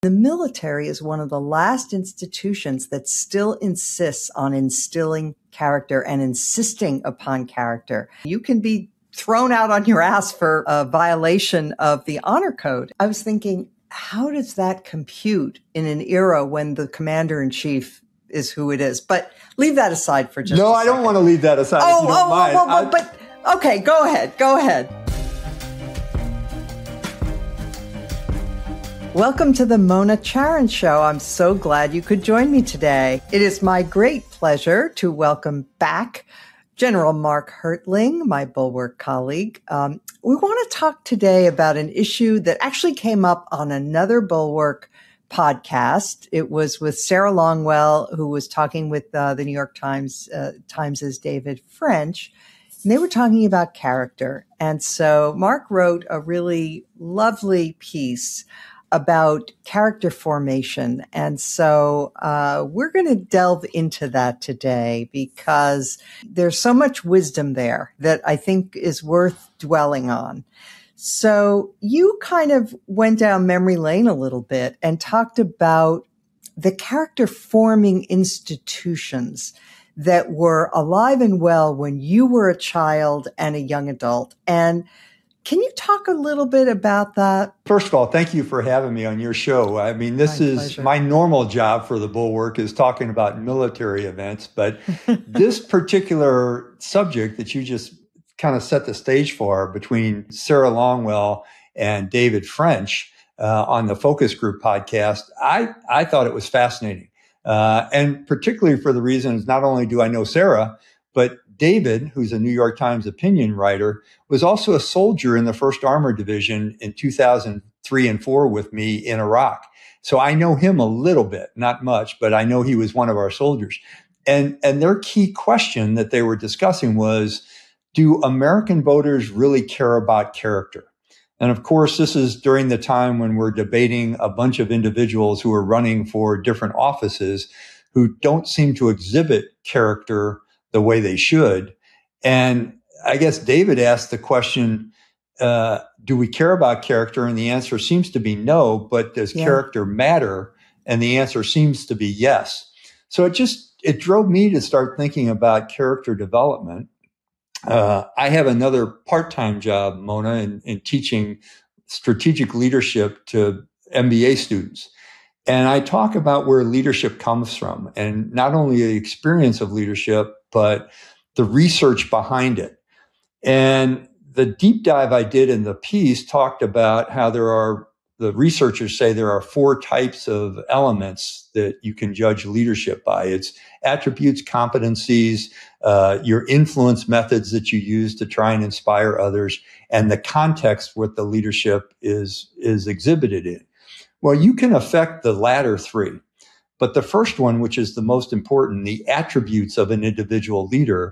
The military is one of the last institutions that still insists on instilling character and insisting upon character. You can be thrown out on your ass for a violation of the honor code. I was thinking, how does that compute in an era when the commander-in-chief is who it is? But leave that aside for just a second. No, I don't want to leave that aside if you don't mind. But okay, go ahead. Welcome to the Mona Charen Show. I'm so glad you could join me today. It is my great pleasure to welcome back General Mark Hertling, my Bulwark colleague. We want to talk today about an issue that actually came up on another Bulwark podcast. It was with Sarah Longwell, who was talking with the New York Times' David French, and they were talking about character. And so Mark wrote a really lovely piece about character formation. And so we're going to delve into that today because there's so much wisdom there that I think is worth dwelling on. So you kind of went down memory lane a little bit and talked about the character forming institutions that were alive and well when you were a child and a young adult. And can you talk a little bit about that? First of all, thank you for having me on your show. I mean, this is pleasure. My normal job for the Bulwark is talking about military events, but this particular subject that you just kind of set the stage for between Sarah Longwell and David French on the Focus Group podcast, I thought it was fascinating. And particularly for the reasons, not only do I know Sarah, but David, who's a New York Times opinion writer, was also a soldier in the 1st Armored Division in 2003 and 4 with me in Iraq. So I know him a little bit, not much, but I know he was one of our soldiers. And their key question that they were discussing was, do American voters really care about character? And of course, this is during the time when we're debating a bunch of individuals who are running for different offices who don't seem to exhibit character the way they should. And I guess David asked the question, do we care about character? And the answer seems to be no, but does character matter? And the answer seems to be yes. So it drove me to start thinking about character development. I have another part-time job, Mona, in teaching strategic leadership to MBA students. And I talk about where leadership comes from, and not only the experience of leadership, but the research behind it. And the deep dive I did in the piece talked about how the researchers say there are 4 types of elements that you can judge leadership by. It's attributes, competencies, your influence methods that you use to try and inspire others, and the context what the leadership is exhibited in. Well, you can affect the latter 3, but the first one, which is the most important, the attributes of an individual leader,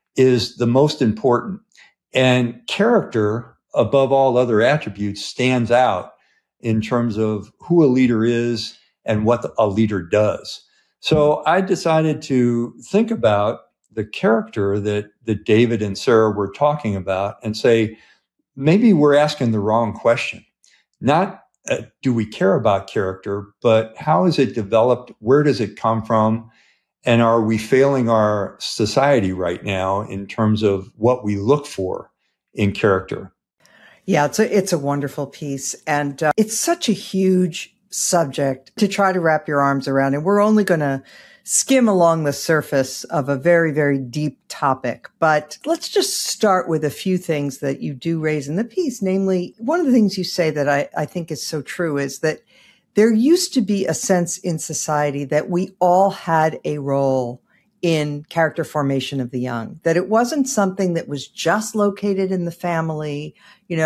is the most important. And character, above all other attributes, stands out in terms of who a leader is and what a leader does. So I decided to think about the character that David and Sarah were talking about and say, maybe we're asking the wrong question. Not do we care about character, but how is it developed? Where does it come from? And are we failing our society right now in terms of what we look for in character? Yeah, it's a wonderful piece. And it's such a huge subject to try to wrap your arms around. And we're only going to skim along the surface of a very, very deep topic. But let's just start with a few things that you do raise in the piece. Namely, one of the things you say that I think is so true is that there used to be a sense in society that we all had a role in character formation of the young, that it wasn't something that was just located in the family,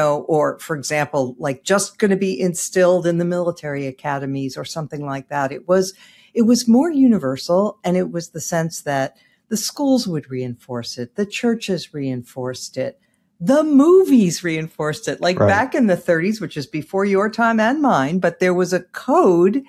or for example, like just going to be instilled in the military academies or something like that. It was more universal, and it was the sense that the schools would reinforce it, the churches reinforced it, the movies reinforced it. Like back in the 30s, which is before your time and mine, but there was a code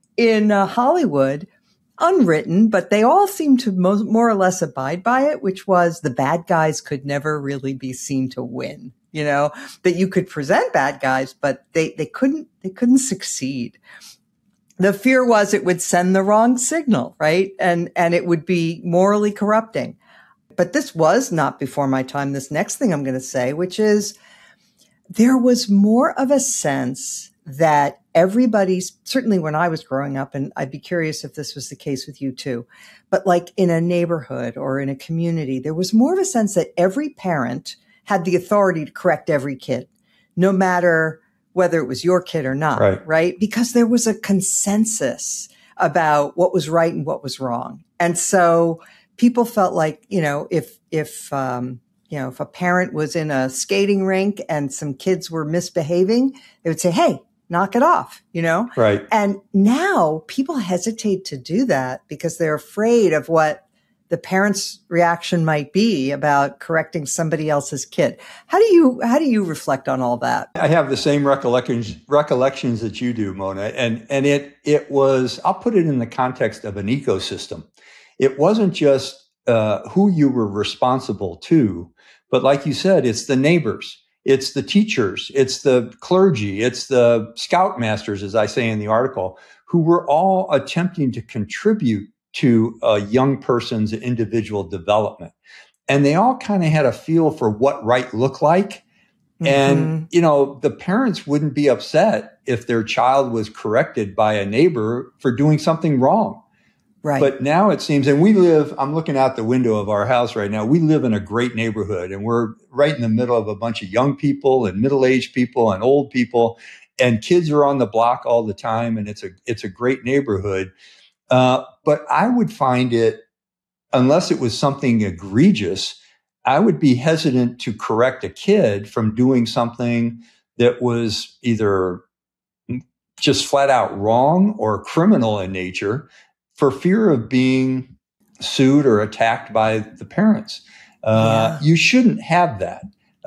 in Hollywood, unwritten, but they all seemed to more or less abide by it, which was the bad guys could never really be seen to win. That you could present bad guys, but they couldn't succeed. The fear was it would send the wrong signal, right? And it would be morally corrupting. But this was not before my time. This next thing I'm going to say, which is there was more of a sense that everybody's, certainly when I was growing up, and I'd be curious if this was the case with you too, but like in a neighborhood or in a community, there was more of a sense that every parent had the authority to correct every kid, no matter whether it was your kid or not, right? Because there was a consensus about what was right and what was wrong. And so people felt like, if a parent was in a skating rink and some kids were misbehaving, they would say, hey, knock it off, Right. And now people hesitate to do that because they're afraid of what the parent's reaction might be about correcting somebody else's kid. How do you reflect on all that? I have the same recollections that you do, Mona. And it was, I'll put it in the context of an ecosystem. It wasn't just who you were responsible to, but like you said, it's the neighbors, it's the teachers, it's the clergy, it's the scoutmasters, as I say in the article, who were all attempting to contribute to a young person's individual development. And they all kind of had a feel for what right looked like. Mm-hmm. And, the parents wouldn't be upset if their child was corrected by a neighbor for doing something wrong. Right. But now it seems, and I'm looking out the window of our house right now. We live in a great neighborhood, and we're right in the middle of a bunch of young people and middle-aged people and old people, and kids are on the block all the time. And it's a great neighborhood. But I would find it, unless it was something egregious, I would be hesitant to correct a kid from doing something that was either just flat out wrong or criminal in nature, for fear of being sued or attacked by the parents. You shouldn't have that.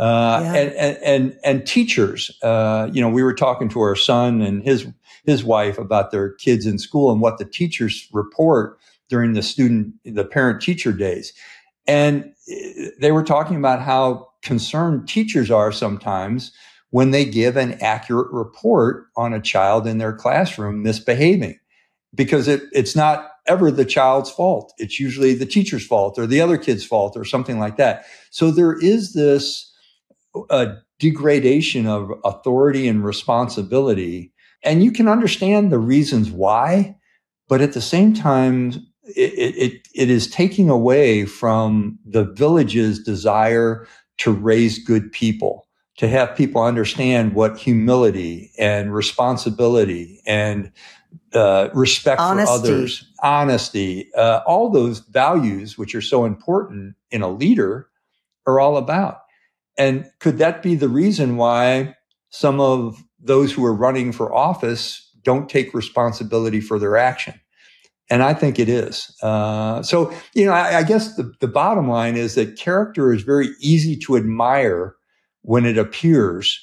And teachers, we were talking to our son and his wife about their kids in school and what the teachers report during the parent-teacher days. And they were talking about how concerned teachers are sometimes when they give an accurate report on a child in their classroom misbehaving, because it's not ever the child's fault. It's usually the teacher's fault or the other kid's fault or something like that. So there is this degradation of authority and responsibility. And you can understand the reasons why, but at the same time, it is taking away from the village's desire to raise good people, to have people understand what humility and responsibility and respect for others, honesty, all those values, which are so important in a leader, are all about. And could that be the reason why some of those who are running for office don't take responsibility for their action? And I think it is. So, I guess the bottom line is that character is very easy to admire when it appears,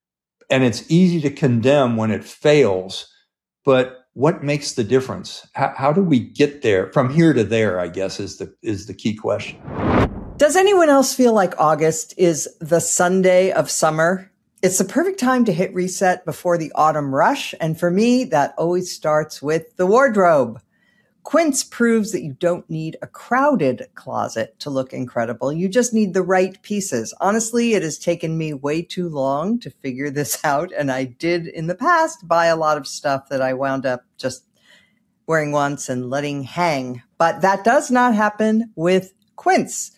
and it's easy to condemn when it fails. But what makes the difference? How do we get there from here to there, I guess, is the key question. Does anyone else feel like August is the Sunday of summer? It's the perfect time to hit reset before the autumn rush. And for me, that always starts with the wardrobe. Quince proves that you don't need a crowded closet to look incredible. You just need the right pieces. Honestly, it has taken me way too long to figure this out. And I did in the past buy a lot of stuff that I wound up just wearing once and letting hang. But that does not happen with Quince.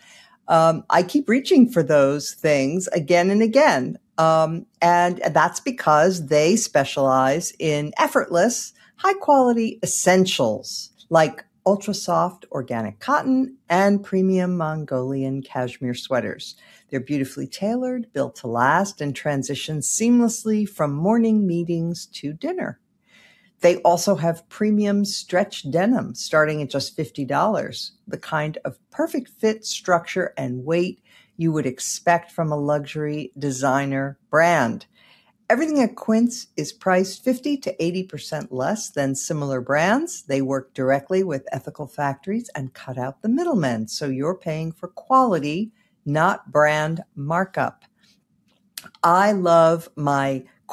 I keep reaching for those things again and again. And that's because they specialize in effortless, high quality essentials like ultra soft organic cotton and premium Mongolian cashmere sweaters. They're beautifully tailored, built to last, and transition seamlessly from morning meetings to dinner. They also have premium stretch denim starting at just $50, the kind of perfect fit, structure, and weight you would expect from a luxury designer brand. Everything at Quince is priced 50 to 80% less than similar brands. They work directly with ethical factories and cut out the middlemen, so you're paying for quality, not brand markup. I love my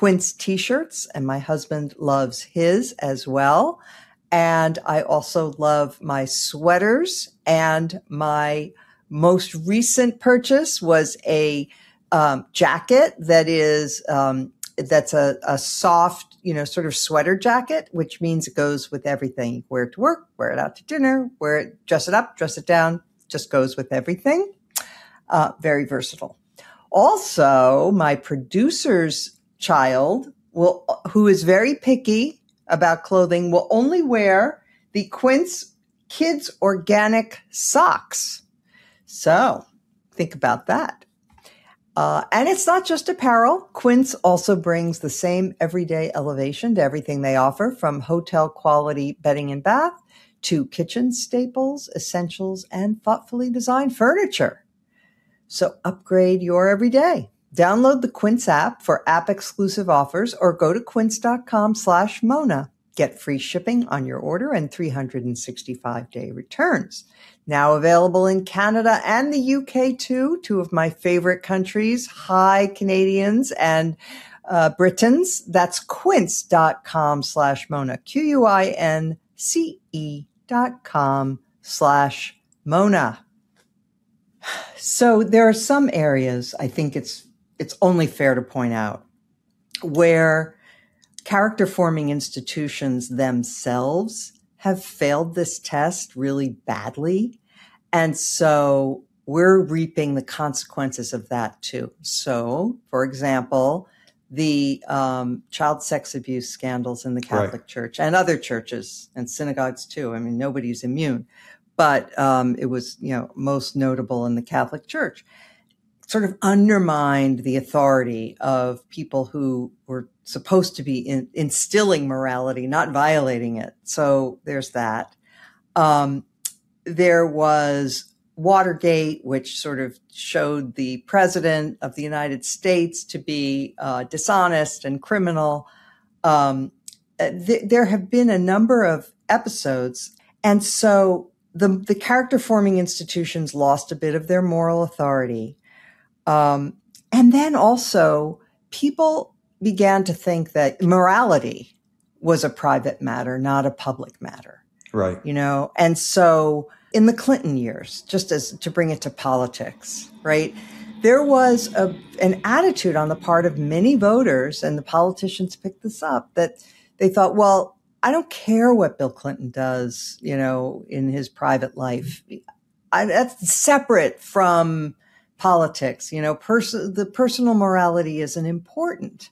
Quince t-shirts, and my husband loves his as well. And I also love my sweaters, and my most recent purchase was a jacket that is that's a soft, sort of sweater jacket, which means it goes with everything. You wear it to work, wear it out to dinner, dress it up, dress it down, just goes with everything. Very versatile. Also, my producer's child who is very picky about clothing, will only wear the Quince Kids Organic socks. So think about that. And it's not just apparel. Quince also brings the same everyday elevation to everything they offer, from hotel quality bedding and bath to kitchen staples, essentials, and thoughtfully designed furniture. So upgrade your everyday. Download the Quince app for app-exclusive offers, or go to quince.com/Mona. Get free shipping on your order and 365-day returns. Now available in Canada and the UK too, two of my favorite countries. Hi, Canadians and Britons. That's quince.com/Mona, QUINCE.com/Mona. So there are some areas, I think it's only fair to point out, where character forming institutions themselves have failed this test really badly. And so we're reaping the consequences of that too. So, for example, the child sex abuse scandals in the Catholic Church and other churches and synagogues too. I mean, nobody's immune, but it was, most notable in the Catholic Church. Sort of undermined the authority of people who were supposed to be instilling morality, not violating it. So there's that. There was Watergate, which sort of showed the president of the United States to be dishonest and criminal. There have been a number of episodes. And so the character forming institutions lost a bit of their moral authority. And then also people began to think that morality was a private matter, not a public matter. Right. And so in the Clinton years, just as to bring it to politics, right, there was an attitude on the part of many voters, and the politicians picked this up, that they thought, well, I don't care what Bill Clinton does, in his private life. That's separate from politics. The personal morality isn't important.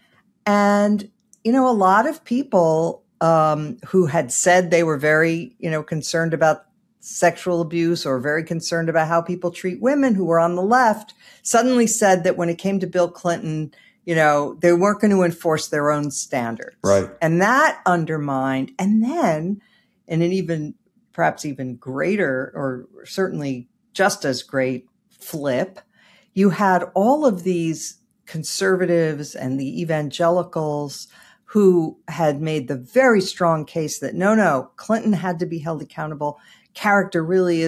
And, a lot of people who had said they were very, concerned about sexual abuse or very concerned about how people treat women who were on the left suddenly said that when it came to Bill Clinton, they weren't going to enforce their own standards. Right. And that undermined. And then in an perhaps even greater, or certainly just as great flip, you had all of these conservatives and the evangelicals who had made the very strong case that no, Clinton had to be held accountable. Character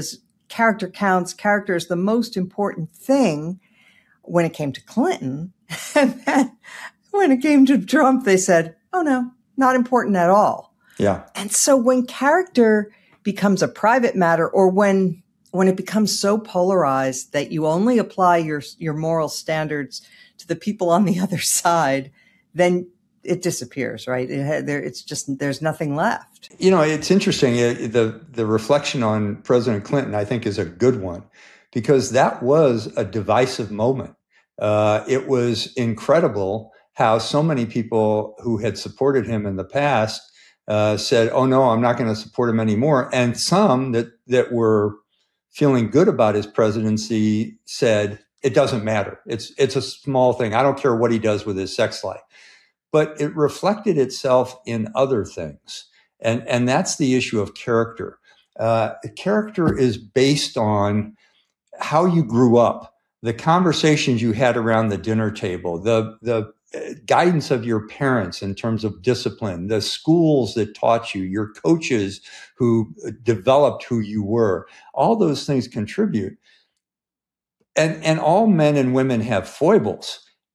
counts. Character is the most important thing when it came to Clinton. And then when it came to Trump, they said, oh no, not important at all. Yeah. And so when character becomes a private matter, or when it becomes so polarized that you only apply your moral standards to the people on the other side, then it disappears, right? There's nothing left. It's interesting. The reflection on President Clinton, I think, is a good one, because that was a divisive moment. It was incredible how so many people who had supported him in the past said, oh no, I'm not going to support him anymore. And some that were feeling good about his presidency said, it doesn't matter. It's a small thing. I don't care what he does with his sex life. But it reflected itself in other things. And that's the issue of character. Character is based on how you grew up, the conversations you had around the dinner table, the guidance of your parents in terms of discipline, the schools that taught you, your coaches who developed who you were. All those things contribute. And all men and women have foibles.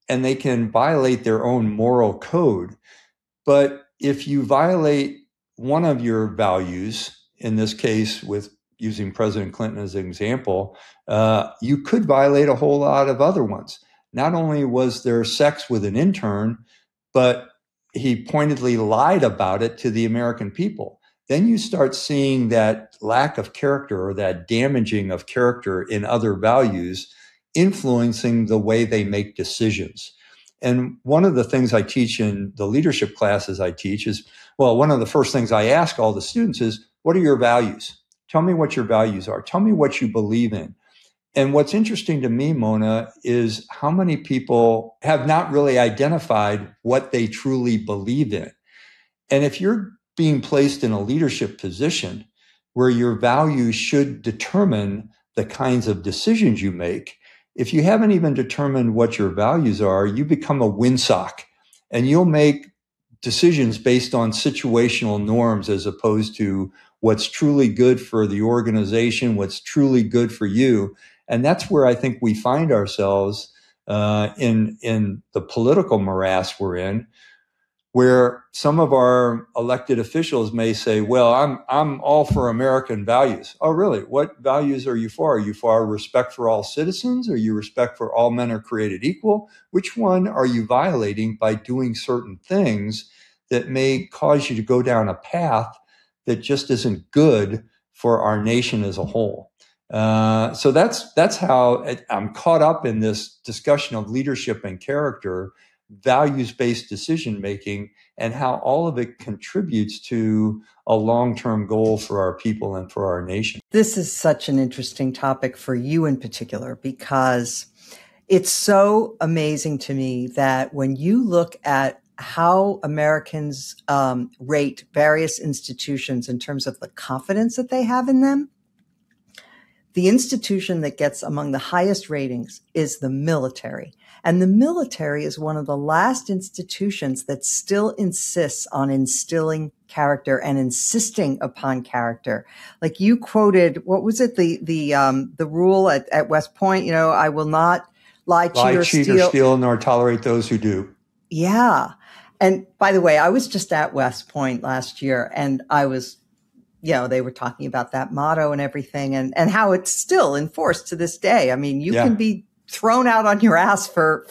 and they can violate their own moral code. But if you violate one of your values, in this case, with using President Clinton as an example, you could violate a whole lot of other ones. Not only was there sex with an intern, but he pointedly lied about it to the American people. Then you start seeing that lack of character or that damaging of character in other values influencing the way they make decisions. And one of the things I teach in the leadership classes I teach is, well, one of the first things I ask all the students is, what are your values? Tell me what your values are. Tell me what you believe in. And what's interesting to me, Mona, is how many people have not really identified what they truly believe in. And if you're being placed in a leadership position where your values should determine the kinds of decisions you make, if you haven't even determined what your values are, you become a windsock and you'll make decisions based on situational norms as opposed to what's truly good for the organization, what's truly good for you. And that's where I think we find ourselves in the political morass we're in, where some of our elected officials may say, well, I'm all for American values. Oh, really? What values are you for? Are you for respect for all citizens? Are you respect for all men are created equal? Which one are you violating by doing certain things that may cause you to go down a path that just isn't good for our nation as a whole? So that's how I'm caught up in this discussion of leadership and character, values-based decision-making, and how all of it contributes to a long-term goal for our people and for our nation. This is such an interesting topic for you in particular, because it's so amazing to me that when you look at how Americans rate various institutions in terms of the confidence that they have in them, the institution that gets among the highest ratings is the military. And the military is one of the last institutions that still insists on instilling character and insisting upon character. Like you quoted, what was it? The rule at West Point, you know, I will not lie, cheat, or steal, nor tolerate those who do. Yeah. And by the way, I was just at West Point last year, and I was, you know, they were talking about that motto and everything, and how it's still enforced to this day. I mean, you can be thrown out on your ass for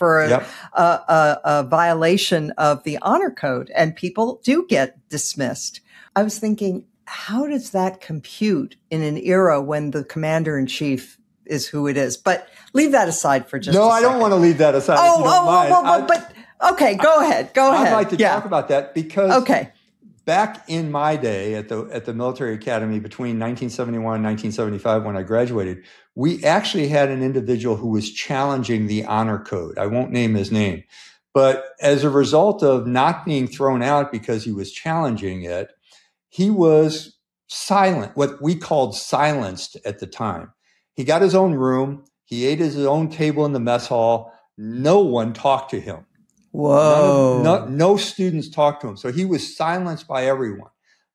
a violation of the honor code, and people do get dismissed. I was thinking, how does that compute in an era when the commander in chief is who it is? But leave that aside for just a second. No, I don't want to leave that aside. But okay, go ahead. I'd like to talk about that because back in my day at the military academy between 1971 and 1975, when I graduated, we actually had an individual who was challenging the honor code. I won't name his name, but as a result of not being thrown out because he was challenging it, he was silent, what we called silenced at the time. He got his own room. He ate at his own table in the mess hall. No one talked to him. Whoa. No students talked to him. So he was silenced by everyone.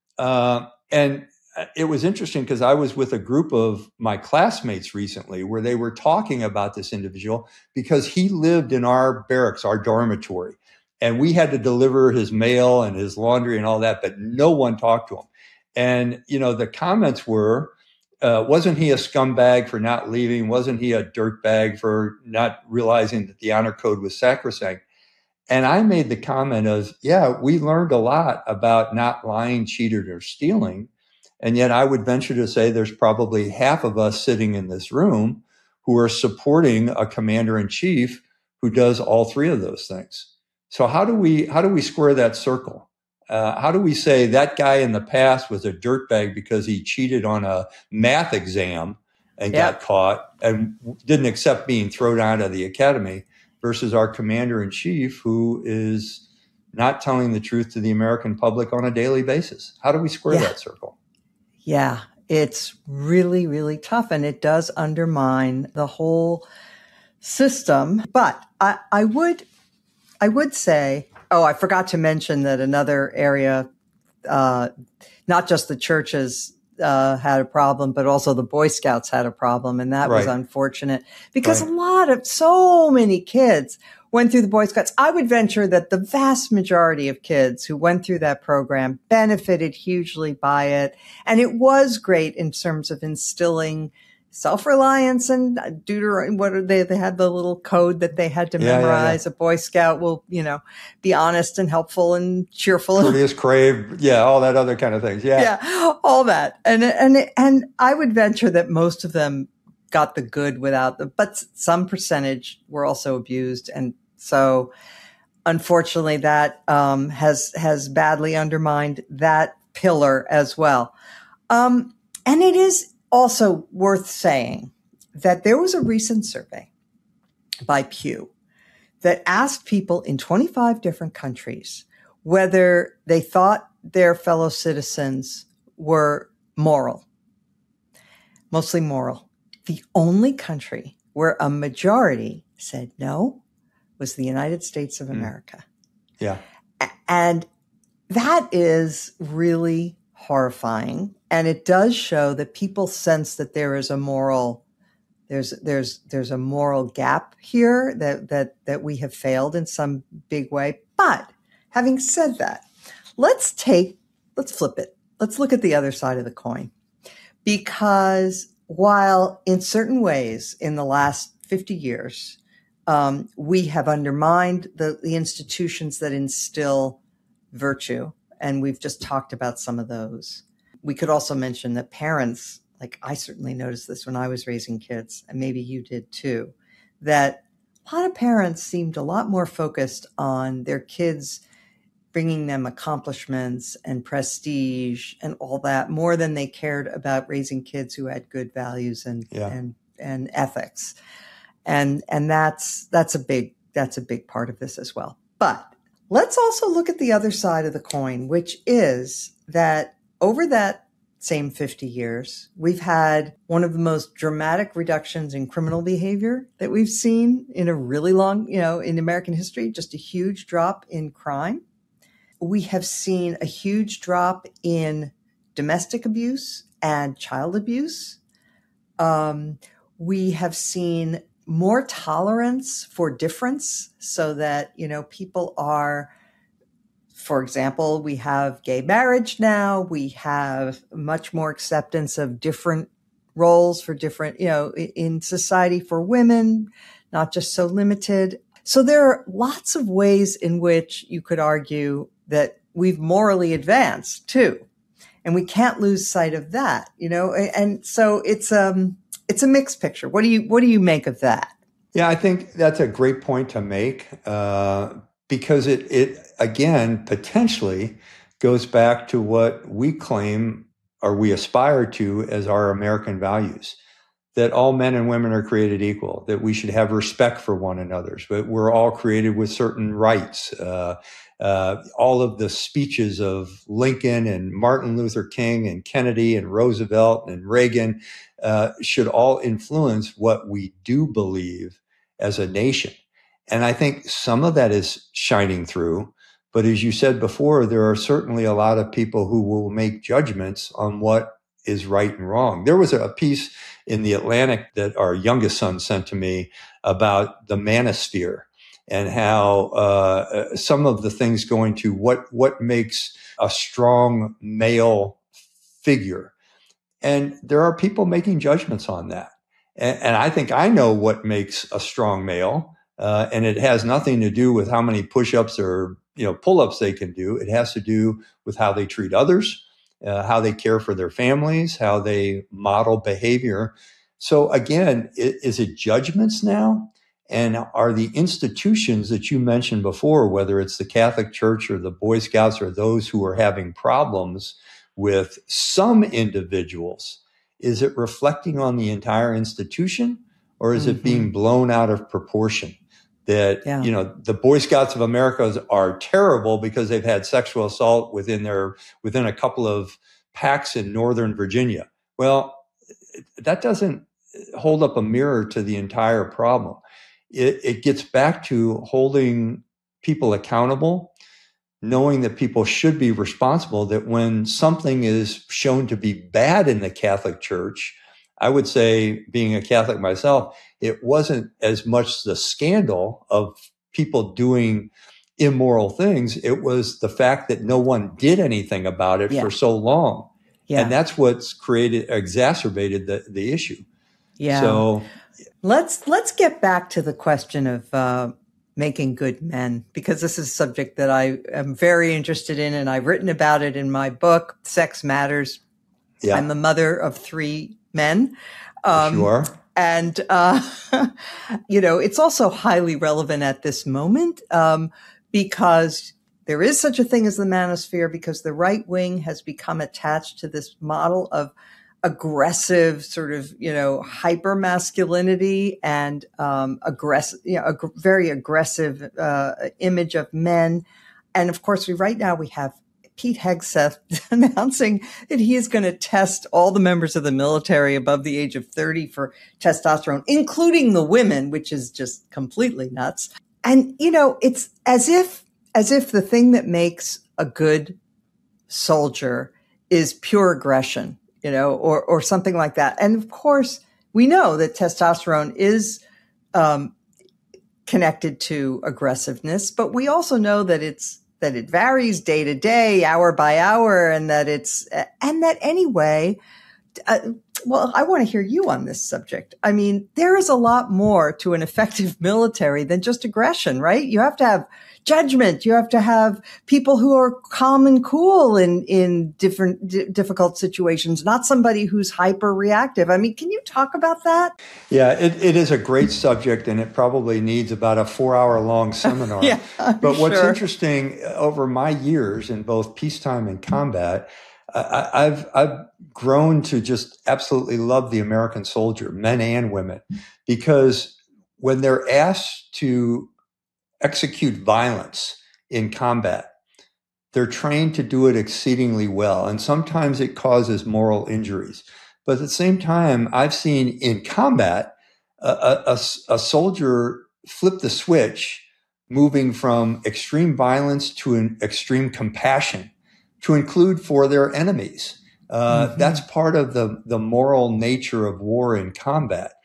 And it was interesting because I was with a group of my classmates recently where they were talking about this individual because he lived in our barracks, our dormitory, and we had to deliver his mail and his laundry and all that, but no one talked to him. And, you know, the comments were, wasn't he a scumbag for not leaving? Wasn't he a dirtbag for not realizing that the honor code was sacrosanct? And I made the comment of, yeah, we learned a lot about not lying, cheating, or stealing. And yet I would venture to say there's probably half of us sitting in this room who are supporting a commander-in-chief who does all three of those things. So how do we square that circle? How do we say that guy in the past was a dirtbag because he cheated on a math exam and got caught and didn't accept being thrown out of the academy, versus our commander-in-chief who is not telling the truth to the American public on a daily basis? How do we square that circle? Yeah, it's really, really tough, and it does undermine the whole system. But I would say, I forgot to mention that another area, not just the churches had a problem, but also the Boy Scouts had a problem. And that was unfortunate because so many kids went through the Boy Scouts. I would venture that the vast majority of kids who went through that program benefited hugely by it. And it was great in terms of instilling self-reliance and they had the little code that they had to memorize. A Boy Scout will, be honest and helpful and cheerful. Courteous, crave. Yeah. All that other kind of things. Yeah. Yeah. All that. And I would venture that most of them got the good without but some percentage were also abused. And so unfortunately that, has badly undermined that pillar as well. And it is also worth saying that there was a recent survey by Pew that asked people in 25 different countries whether they thought their fellow citizens were moral, mostly moral. The only country where a majority said no was the United States of America. Yeah. And that is really horrifying. And it does show that people sense that there is a moral, there's a moral gap here that we have failed in some big way. But having said that, let's flip it. Let's look at the other side of the coin. Because while in certain ways in the last 50 years, we have undermined the institutions that instill virtue, and we've just talked about some of those. We could also mention that parents, like I certainly noticed this when I was raising kids, and maybe you did too, that a lot of parents seemed a lot more focused on their kids bringing them accomplishments and prestige and all that more than they cared about raising kids who had good values and ethics. And that's a big part of this as well. But let's also look at the other side of the coin, which is that over that same 50 years, we've had one of the most dramatic reductions in criminal behavior that we've seen in a really long, in American history, just a huge drop in crime. We have seen a huge drop in domestic abuse and child abuse. We have seen more tolerance for difference so that, people are, for example, we have gay marriage now. We have much more acceptance of different roles for different, in society for women, not just so limited. So there are lots of ways in which you could argue that we've morally advanced too. And we can't lose sight of that, and so it's a mixed picture. What do you make of that? Yeah, I think that's a great point to make because it again potentially goes back to what we claim or we aspire to as our American values, that all men and women are created equal, that we should have respect for one another, but we're all created with certain rights. All of the speeches of Lincoln and Martin Luther King and Kennedy and Roosevelt and Reagan should all influence what we do believe as a nation. And I think some of that is shining through. But as you said before, there are certainly a lot of people who will make judgments on what is right and wrong. There was a piece in the Atlantic that our youngest son sent to me about the manosphere and how some of the things going to what makes a strong male figure. And there are people making judgments on that. And I think I know what makes a strong male. And it has nothing to do with how many push-ups or pull-ups they can do. It has to do with how they treat others, how they care for their families, how they model behavior. So again, is it judgments now? And are the institutions that you mentioned before, whether it's the Catholic Church or the Boy Scouts or those who are having problems with some individuals, is it reflecting on the entire institution or is it being blown out of proportion? That, the Boy Scouts of America are terrible because they've had sexual assault within a couple of packs in Northern Virginia. Well, that doesn't hold up a mirror to the entire problem. It gets back to holding people accountable, knowing that people should be responsible, that when something is shown to be bad in the Catholic Church, I would say, being a Catholic myself, it wasn't as much the scandal of people doing immoral things. It was the fact that no one did anything about it for so long. Yeah. And that's what's exacerbated the issue. Yeah. So let's get back to the question of making good men, because this is a subject that I am very interested in, and I've written about it in my book, Sex Matters. Yeah. I'm the mother of 3 men. Yes, you are. And, it's also highly relevant at this moment because there is such a thing as the manosphere, because the right wing has become attached to this model of aggressive sort of, hyper masculinity and aggressive, a very aggressive image of men. And of course, right now we have Pete Hegseth announcing that he is going to test all the members of the military above the age of 30 for testosterone, including the women, which is just completely nuts. And, it's as if the thing that makes a good soldier is pure aggression, or something like that. And of course, we know that testosterone is connected to aggressiveness, but we also know that it varies day to day, hour by hour, and that anyway, well, I want to hear you on this subject. I mean, there is a lot more to an effective military than just aggression, right? You have to have judgment. You have to have people who are calm and cool in difficult situations, not somebody who's hyper reactive. I mean, can you talk about that? Yeah, it is a great subject, and it probably needs about a 4-hour-long seminar. Yeah, but what's interesting over my years in both peacetime and combat, I've grown to just absolutely love the American soldier, men and women, because when they're asked to execute violence in combat, they're trained to do it exceedingly well. And sometimes it causes moral injuries. But at the same time, I've seen in combat a soldier flip the switch, moving from extreme violence to an extreme compassion, to include for their enemies. That's part of the moral nature of war in combat.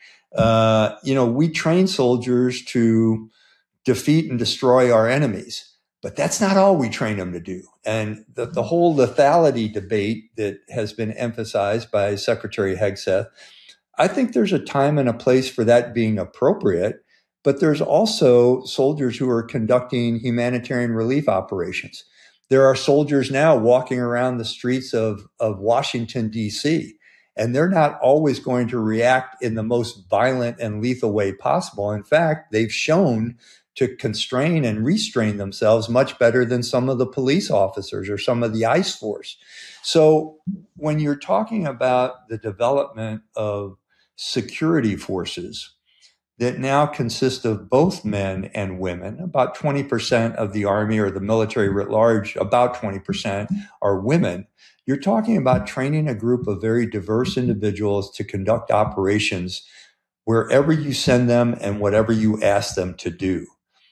We train soldiers to defeat and destroy our enemies, but that's not all we train them to do. And the whole lethality debate that has been emphasized by Secretary Hegseth, I think there's a time and a place for that being appropriate, but there's also soldiers who are conducting humanitarian relief operations. There are soldiers now walking around the streets of Washington, D.C., and they're not always going to react in the most violent and lethal way possible. In fact, they've shown to constrain and restrain themselves much better than some of the police officers or some of the ICE force. So when you're talking about the development of security forces that now consist of both men and women, about 20% of the Army or the military writ large, about 20% are women, you're talking about training a group of very diverse individuals to conduct operations wherever you send them and whatever you ask them to do.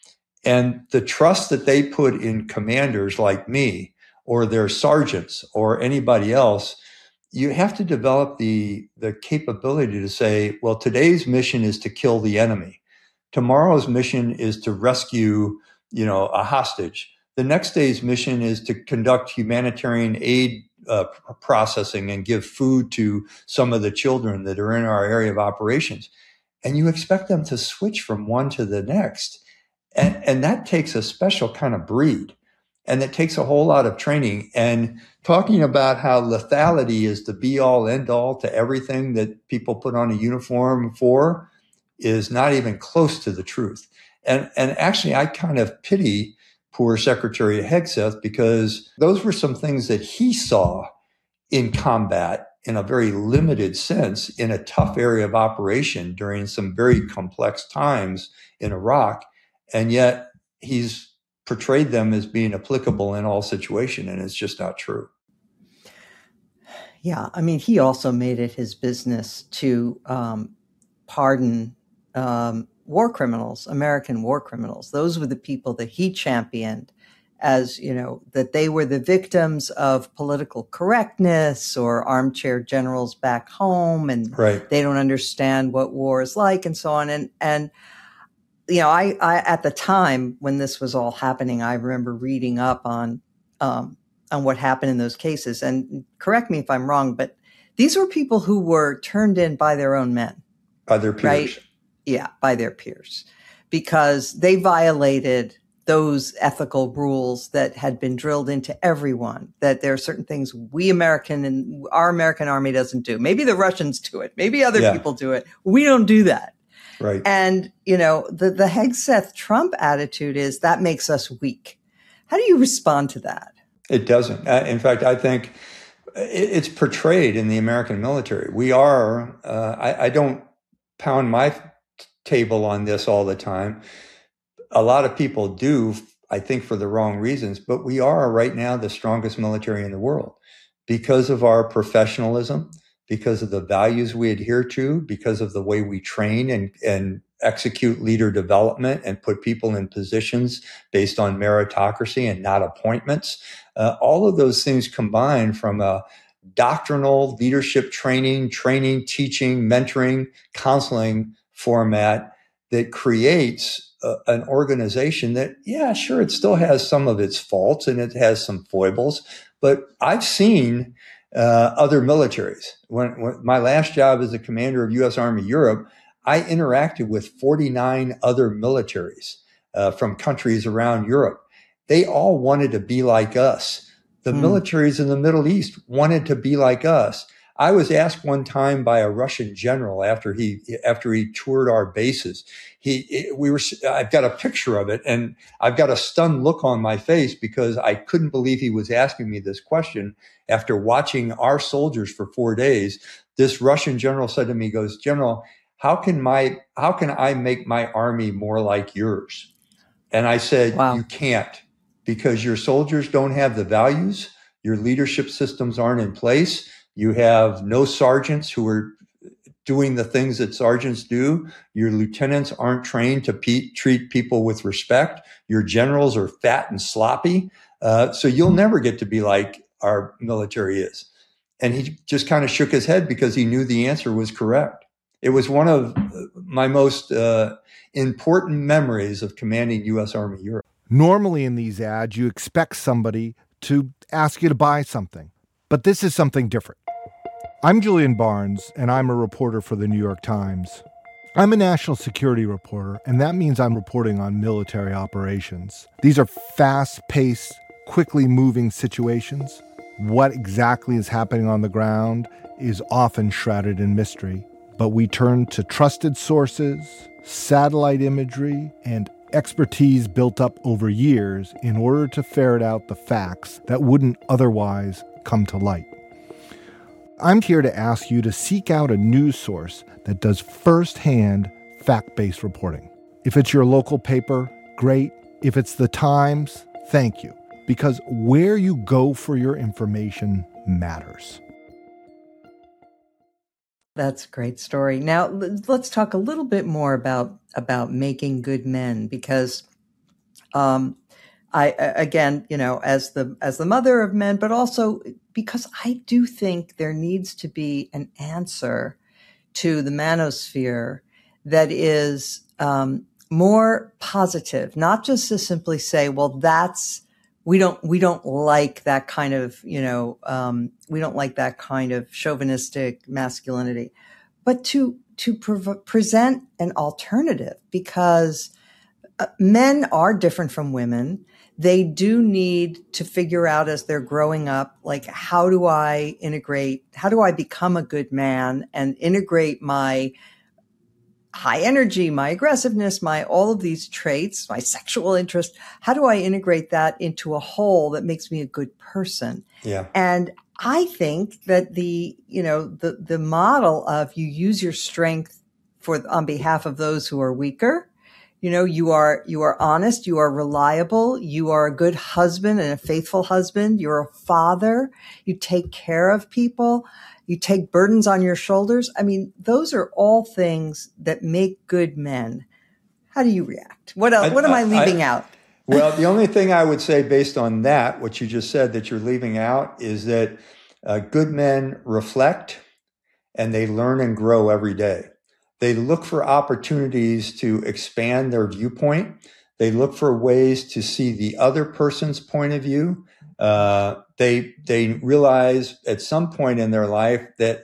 And the trust that they put in commanders like me or their sergeants or anybody else, you have to develop the capability to say, well, today's mission is to kill the enemy. Tomorrow's mission is to rescue, a hostage. The next day's mission is to conduct humanitarian aid processing and give food to some of the children that are in our area of operations. And you expect them to switch from one to the next. And that takes a special kind of breed. And it takes a whole lot of training. And talking about how lethality is the be all end all to everything that people put on a uniform for is not even close to the truth. And actually, I kind of pity poor Secretary Hegseth, because those were some things that he saw in combat in a very limited sense in a tough area of operation during some very complex times in Iraq. And yet he's portrayed them as being applicable in all situations, and it's just not true. Yeah, I mean, he also made it his business to pardon war criminals, American war criminals. Those were the people that he championed as, that they were the victims of political correctness or armchair generals back home, and They don't understand what war is like and so on. And I at the time when this was all happening, I remember reading up on what happened in those cases. And correct me if I'm wrong, but these were people who were turned in by their own men. By their peers. Right? Yeah, by their peers. Because they violated those ethical rules that had been drilled into everyone, that there are certain things our American army doesn't do. Maybe the Russians do it. Maybe other people do it. We don't do that. Right. And, the Hegseth Trump attitude is that makes us weak. How do you respond to that? It doesn't. In fact, I think it's portrayed in the American military. We are, I don't pound my table on this all the time. A lot of people do, I think, for the wrong reasons, but we are right now the strongest military in the world because of our professionalism, because of the values we adhere to, because of the way we train and execute leader development and put people in positions based on meritocracy and not appointments. All of those things combined from a doctrinal leadership training, teaching, mentoring, counseling format that creates an organization that, sure, it still has some of its faults and it has some foibles, but I've seen other militaries. When my last job as a commander of U.S. Army Europe, I interacted with 49 other militaries from countries around Europe. They all wanted to be like us. The militaries in the Middle East wanted to be like us. I was asked one time by a Russian general after he toured our bases. I've got a picture of it, and I've got a stunned look on my face because I couldn't believe he was asking me this question after watching our soldiers for 4 days. This Russian general said to me, he goes, "General, how can I make my army more like yours?" And I said, wow. You can't, because your soldiers don't have the values. Your leadership systems aren't in place. You have no sergeants who are doing the things that sergeants do. Your lieutenants aren't trained to treat people with respect. Your generals are fat and sloppy. So you'll never get to be like our military is. And he just kind of shook his head because he knew the answer was correct. It was one of my most important memories of commanding U.S. Army Europe. Normally in these ads, you expect somebody to ask you to buy something, but this is something different. I'm Julian Barnes, and I'm a reporter for the New York Times. I'm a national security reporter, and that means I'm reporting on military operations. These are fast-paced, quickly moving situations. What exactly is happening on the ground is often shrouded in mystery, but we turn to trusted sources, satellite imagery, and expertise built up over years in order to ferret out the facts that wouldn't otherwise come to light. I'm here to ask you to seek out a news source that does firsthand fact-based reporting. If it's your local paper, great. If it's the Times, thank you. Because where you go for your information matters. That's a great story. Now, let's talk a little bit more about making good men, because I, again, as the mother of men, but also because I do think there needs to be an answer to the manosphere that is more positive, not just to simply say, well, we don't like that kind of, we don't like that kind of chauvinistic masculinity, but to present an alternative, because men are different from women. They do need to figure out as they're growing up, like, how do I become a good man and integrate my high energy, my aggressiveness, my all of these traits, my sexual interest? How do I integrate that into a whole that makes me a good person? Yeah. And I think that the model of you use your strength on behalf of those who are weaker. You are honest, you are reliable, you are a good husband and a faithful husband, you're a father, you take care of people, you take burdens on your shoulders. I mean, those are all things that make good men. How do you react? What else? What am I leaving out? Well, the only thing I would say based on that, what you just said that you're leaving out, is that good men reflect and they learn and grow every day. They look for opportunities to expand their viewpoint. They look for ways to see the other person's point of view. They realize at some point in their life that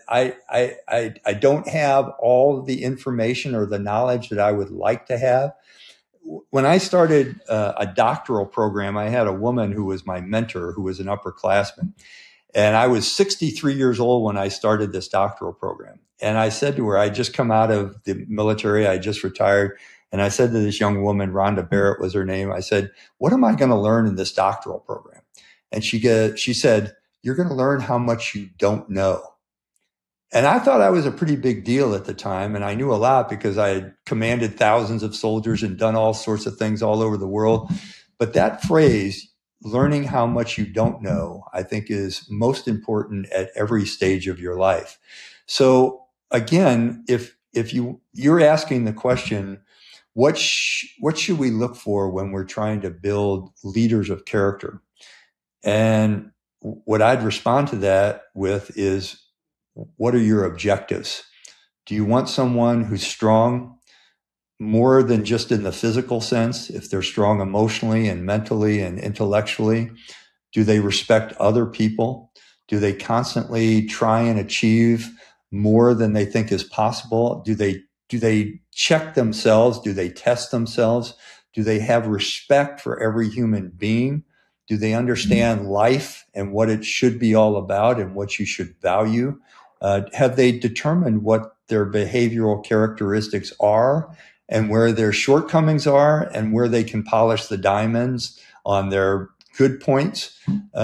I don't have all the information or the knowledge that I would like to have. When I started a doctoral program, I had a woman who was my mentor, who was an upperclassman. And I was 63 years old when I started this doctoral program. And I said to her, I just come out of the military. I just retired. And I said to this young woman, Rhonda Barrett was her name. I said, what am I going to learn in this doctoral program? And she said, you're going to learn how much you don't know. And I thought I was a pretty big deal at the time. And I knew a lot because I had commanded thousands of soldiers and done all sorts of things all over the world. But that phrase, learning how much you don't know, I think is most important at every stage of your life. So again, if you're asking the question, what should we look for when we're trying to build leaders of character? And what I'd respond to that with is, what are your objectives? Do you want someone who's strong more than just in the physical sense? If they're strong emotionally and mentally and intellectually, do they respect other people? Do they constantly try and achieve more than they think is possible? Do they check themselves? Do they test themselves? Do they have respect for every human being? Do they understand life and what it should be all about and what you should value? Have they determined what their behavioral characteristics are and where their shortcomings are and where they can polish the diamonds on their good points?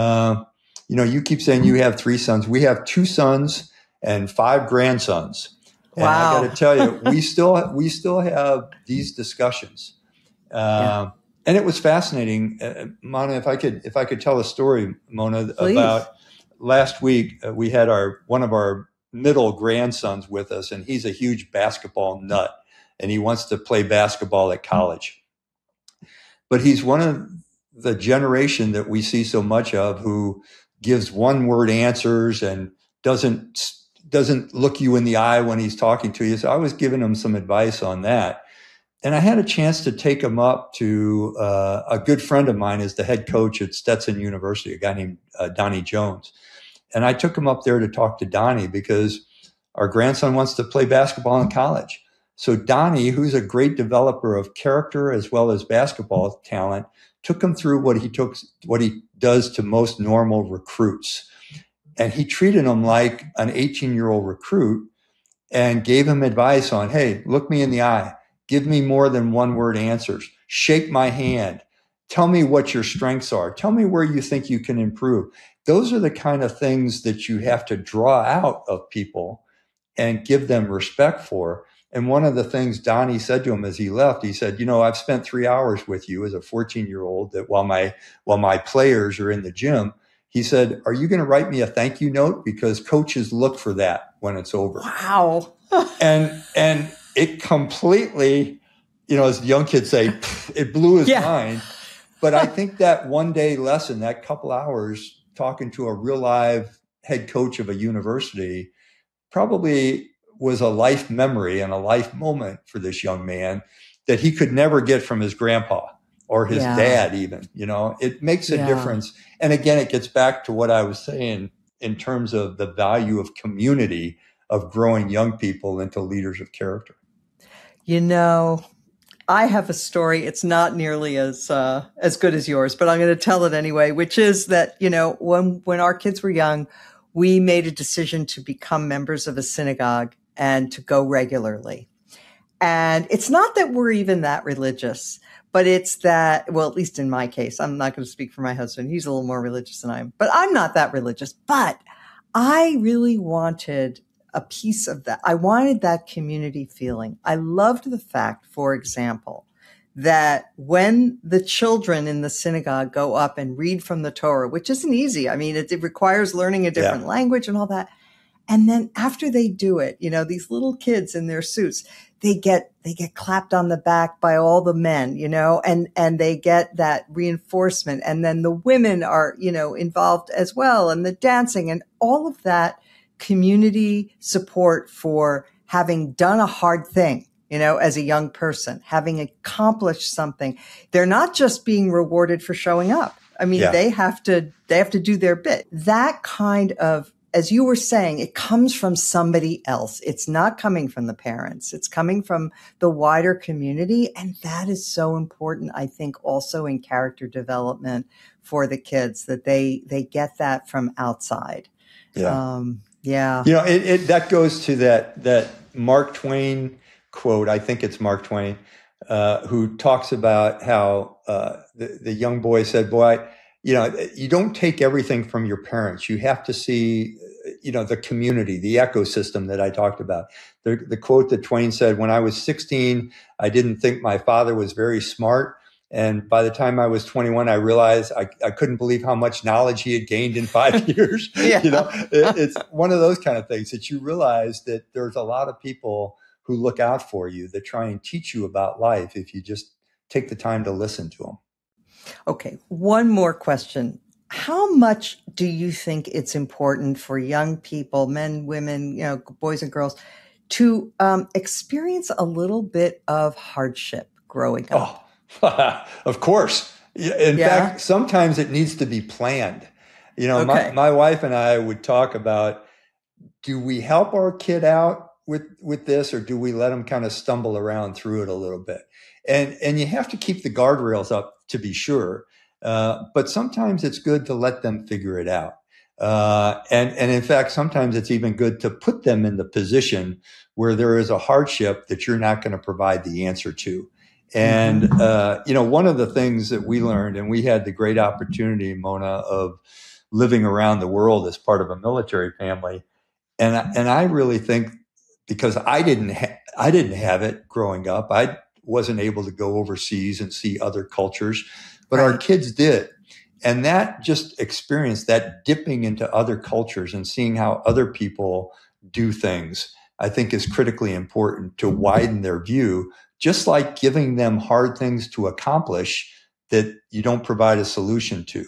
You keep saying you have 3 sons. We have 2 sons and 5 grandsons. And wow. I got to tell you, we still have these discussions. Yeah. And it was fascinating, Mona. If I could tell a story, Mona, Please. About last week, we had one of our middle grandsons with us, and he's a huge basketball nut, and he wants to play basketball at college. But he's one of the generation that we see so much of who gives one-word answers and doesn't look you in the eye when he's talking to you. So I was giving him some advice on that. And I had a chance to take him up to a good friend of mine is the head coach at Stetson University, a guy named Donnie Jones. And I took him up there to talk to Donnie because our grandson wants to play basketball in college. So Donnie, who's a great developer of character as well as basketball talent, took him through what he does to most normal recruits. And he treated him like an 18-year-old recruit and gave him advice on, hey, look me in the eye. Give me more than one-word answers. Shake my hand. Tell me what your strengths are. Tell me where you think you can improve. Those are the kind of things that you have to draw out of people and give them respect for. And one of the things Donnie said to him as he left, he said, I've spent 3 hours with you as a 14-year-old that while my players are in the gym, he said, are you going to write me a thank you note? Because coaches look for that when it's over. Wow. and it completely, as the young kids say, it blew his mind. But I think that one day lesson, that couple hours talking to a real live head coach of a university probably was a life memory and a life moment for this young man that he could never get from his grandpa or his dad even. It makes a difference. And again, it gets back to what I was saying in terms of the value of community, of growing young people into leaders of character. I have a story. It's not nearly as good as yours, but I'm going to tell it anyway, which is that, when our kids were young, we made a decision to become members of a synagogue and to go regularly. And it's not that we're even that religious, but it's that, well, at least in my case, I'm not going to speak for my husband. He's a little more religious than I am, but I'm not that religious. But I really wanted a piece of that. I wanted that community feeling. I loved the fact, for example, that when the children in the synagogue go up and read from the Torah, which isn't easy. I mean, it requires learning a different language and all that. And then after they do it, these little kids in their suits, they get clapped on the back by all the men, and they get that reinforcement. And then the women are, involved as well, and the dancing and all of that community support for having done a hard thing, as a young person, having accomplished something. They're not just being rewarded for showing up. I mean, they have to do their bit. That kind of, as you were saying, it comes from somebody else. It's not coming from the parents. It's coming from the wider community. And that is so important, I think, also in character development for the kids, that they get that from outside. Yeah. Yeah. That goes to that Mark Twain quote. I think it's Mark Twain, who talks about how the young boy said, boy, you don't take everything from your parents. You have to see, the community, the ecosystem that I talked about. The quote that Twain said, when I was 16, I didn't think my father was very smart. And by the time I was 21, I realized I couldn't believe how much knowledge he had gained in 5 years. It's one of those kind of things that you realize that there's a lot of people who look out for you, that try and teach you about life if you just take the time to listen to them. Okay, one more question. How much do you think it's important for young people, men, women, boys and girls, to experience a little bit of hardship growing up? Oh, of course. In fact, sometimes it needs to be planned. My wife and I would talk about, do we help our kid out with this, or do we let them kind of stumble around through it a little bit? And you have to keep the guardrails up to be sure. But sometimes it's good to let them figure it out. And in fact, sometimes it's even good to put them in the position where there is a hardship that you're not going to provide the answer to. And, one of the things that we learned, and we had the great opportunity, Mona, of living around the world as part of a military family. And I really think, because I didn't have it growing up, I wasn't able to go overseas and see other cultures, but our kids did. And that just experience, that dipping into other cultures and seeing how other people do things, I think is critically important to widen their view, just like giving them hard things to accomplish that you don't provide a solution to.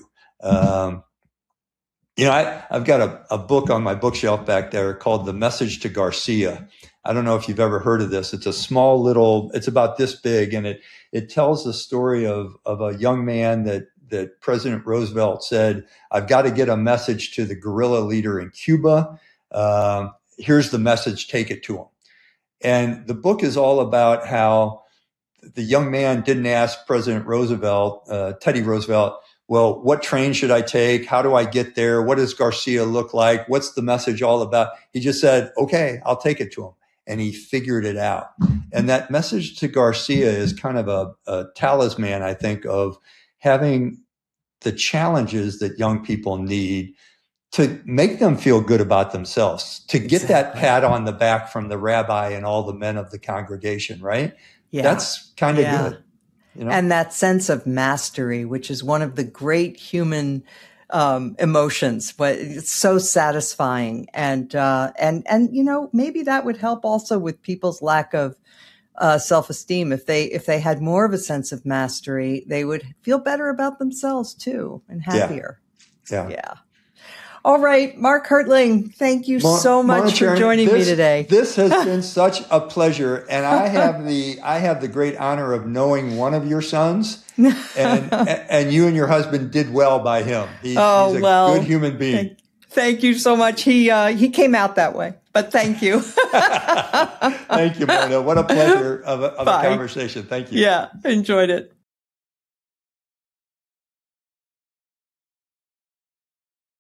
I've got a book on my bookshelf back there called The Message to Garcia. I don't know if you've ever heard of this. It's a small it's about this big, and it tells the story of a young man that President Roosevelt said, I've got to get a message to the guerrilla leader in Cuba. Here's the message, take it to him. And the book is all about how the young man didn't ask President Roosevelt, Teddy Roosevelt, well, what train should I take? How do I get there? What does Garcia look like? What's the message all about? He just said, okay, I'll take it to him. And he figured it out. And that message to Garcia is kind of a talisman, I think, of having the challenges that young people need to make them feel good about themselves, to get that pat on the back from the rabbi and all the men of the congregation, right? Yeah. That's kind of good. And that sense of mastery, which is one of the great human emotions, but it's so satisfying. And maybe that would help also with people's lack of self-esteem. If they had more of a sense of mastery, they would feel better about themselves too, and happier. Yeah. All right, Mark Hertling, thank you so much for joining me today. This has been such a pleasure, and I have the great honor of knowing one of your sons, and you and your husband did well by him. He's a good human being. Thank you so much. He came out that way, but thank you. Thank you, Mona. What a pleasure of a conversation. Thank you. Yeah, enjoyed it.